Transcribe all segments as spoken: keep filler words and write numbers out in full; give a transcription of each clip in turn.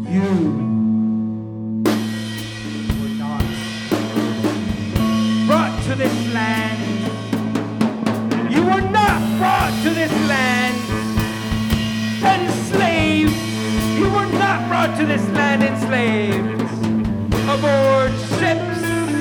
You were not brought to this land. You were not brought to this land enslaved. You were not brought to this land enslaved aboard ships.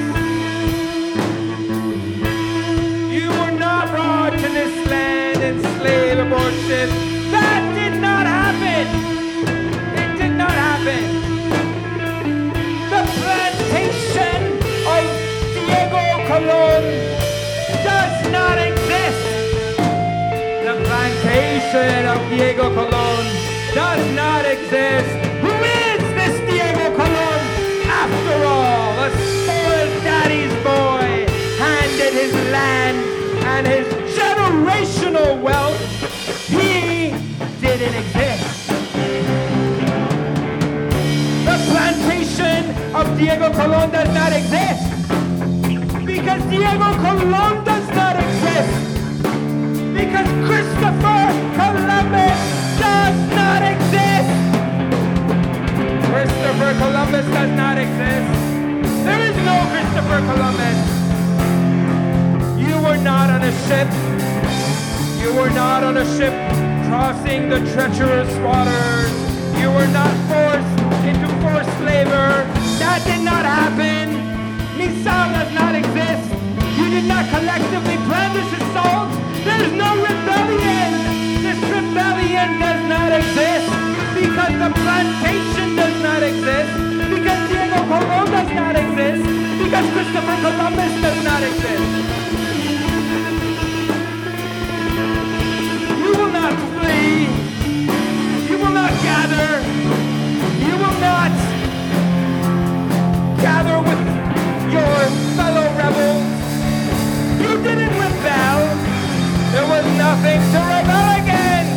You were not brought to this land enslaved aboard ships. That did not happen. It did not happen. The plantation of Diego Colon does not exist. The plantation of Diego Colon does not exist. Who is this Diego Colon? After all, a spoiled daddy's boy handed his land and his generational wealth. He didn't exist. The plantation of Diego Colon does not exist because Diego Colon does not exist. Because Christopher Columbus does not exist. Christopher Columbus does not exist. There is no Christopher Columbus. You were not on a ship. You were not on a ship crossing the treacherous waters. You were not forced into forced labor. That did not happen. Misal does not exist. You did not collectively plan this assault. There's no rebellion. This rebellion does not exist because the plantation does not exist, because Diego Colon does not exist, because Christopher Columbus does not exist. You will not flee. You will not gather. You will not gather with your fellow rebels. You didn't rebel. There was nothing to rebel against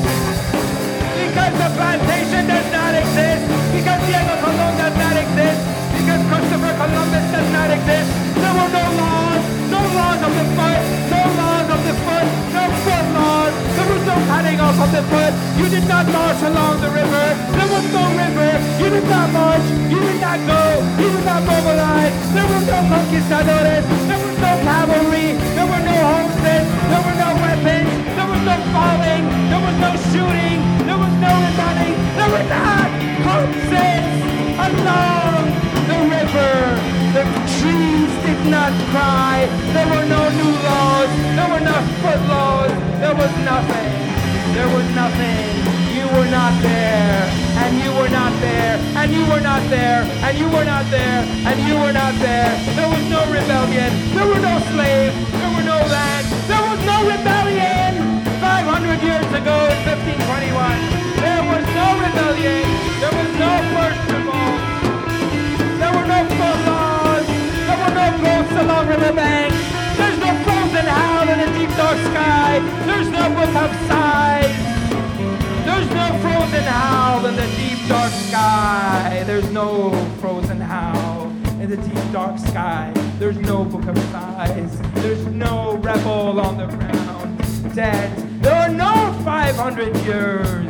because the plantation does not exist, because Diego Colon does not exist, because Christopher Columbus does not exist. There were no laws, no laws of the foot, no laws of the foot, no foot laws. There was no cutting off of the foot. You did not march along the river. There was no river. You did not march. You did not go. You did not mobilize. There were no conquistadores. There was no cavalry. There were no horses. There were no weapons. There was no falling. There was no shooting. There was no running. There were not corpses along the river. The trees did not cry. There were no new laws. There were no foot laws. There was nothing. There was nothing. You were not there. And you were not there. And you were not there. And you were not there. And you were not there. There was no rebellion. There were no slaves. There were no land. There was no rebellion. five hundred years ago in fifteen twenty-one, there was no rebellion. There was no first revolt. There were no foot laws. There were no ghosts along riverbanks. There's no frozen howl in the deep dark sky. There's no book of sighs. There's no frozen howl in the deep dark sky. There's no frozen howl in the deep dark sky. There's no book of sighs. There's no rebel on the ground dead. There are no five hundred years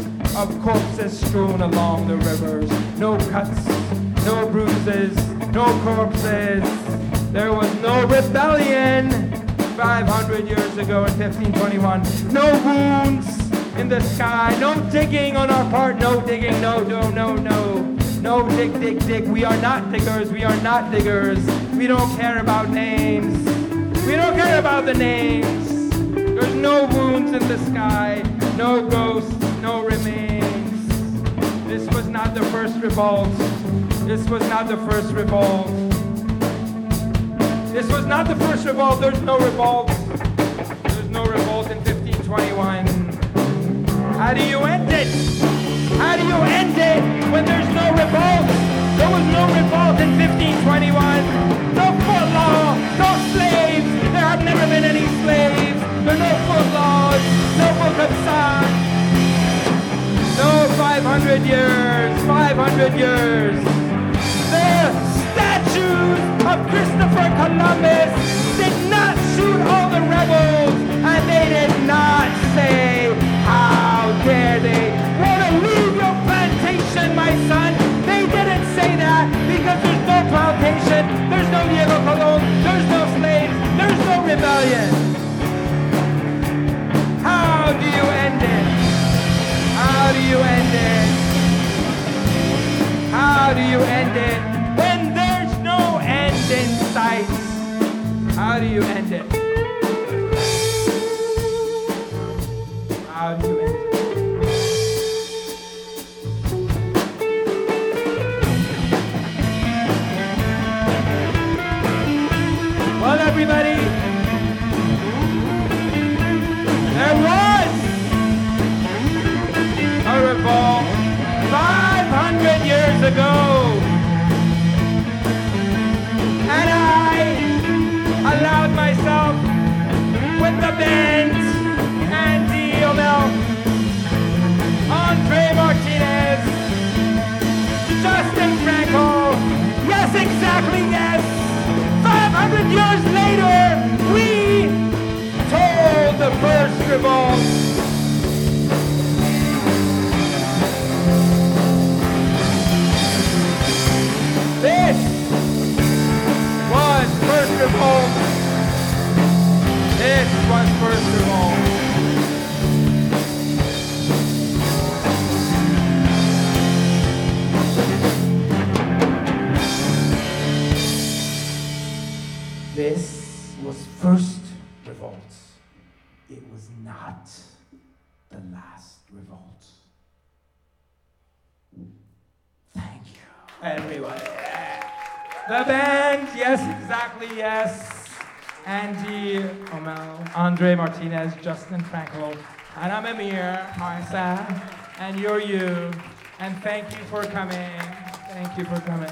of corpses strewn along the rivers. No cuts, no bruises, no corpses. There was no rebellion five hundred years ago in fifteen twenty-one. No wounds in the sky. No digging on our part. No digging. No, no, no, no. No dig, dig, dig. We are not diggers. We are not diggers. We don't care about names. We don't care about the names. There's no wounds in the sky. No ghosts. No remains. This was not the first revolt. This was not the first revolt. This was not the first revolt. There's no revolt. There's no revolt in fifteen twenty-one. How do you end it? How do you end it when there's no revolt? There was no revolt in fifteen twenty-one. No foot law, no slaves. There have never been any slaves. There are no foot laws, no book of signs. No five hundred years, five hundred years. The statues of Christopher Columbus did not shoot all the rebels, and they did not say, how dare they want to leave your plantation, my son? rebellion. How do you end it? How do you end it? How do you end it when there's no end in sight? How do you end it? How do you end it? Well, everybody, there was a revolt five hundred years ago, and I allowed myself with the band, Andy O'Mell, Andre Martinez, Justin Franco, yes, exactly, yes. five hundred years later, we told the first revolt. This was first revolt. This was first revolt. This was first revolt. It was not the last revolt. Thank you, everyone. The band, yes, exactly, yes. Andy O'Mell, Andre Martinez, Justin Franco, and I'm Amir Marsa, and you're you. And thank you for coming. Thank you for coming.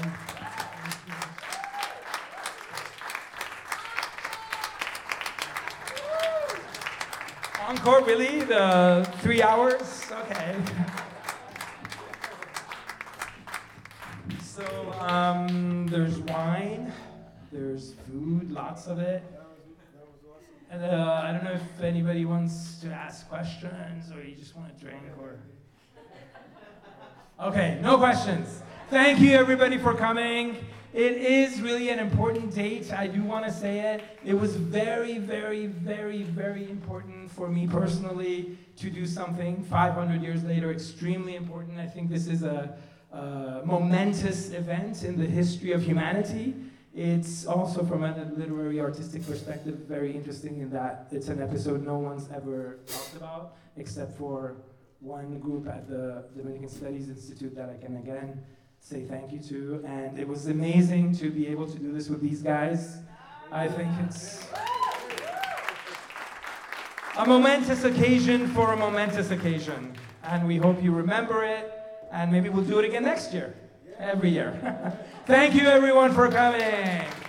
Encore, really? The three hours? Okay. So, um, there's wine, there's food, lots of it. And uh, I don't know if anybody wants to ask questions or you just want to drink or... Okay, no questions. Thank you everybody for coming. It is really an important date. I do want to say it. It was very, very, very, very important for me personally to do something five hundred years later, extremely important. I think this is a, a momentous event in the history of humanity. It's also from a literary artistic perspective very interesting in that it's an episode no one's ever talked about except for one group at the Dominican Studies Institute that I can again say thank you to, and it was amazing to be able to do this with these guys. I think it's a momentous occasion for a momentous occasion, and we hope you remember it, and maybe we'll do it again next year, every year. Thank you everyone for coming.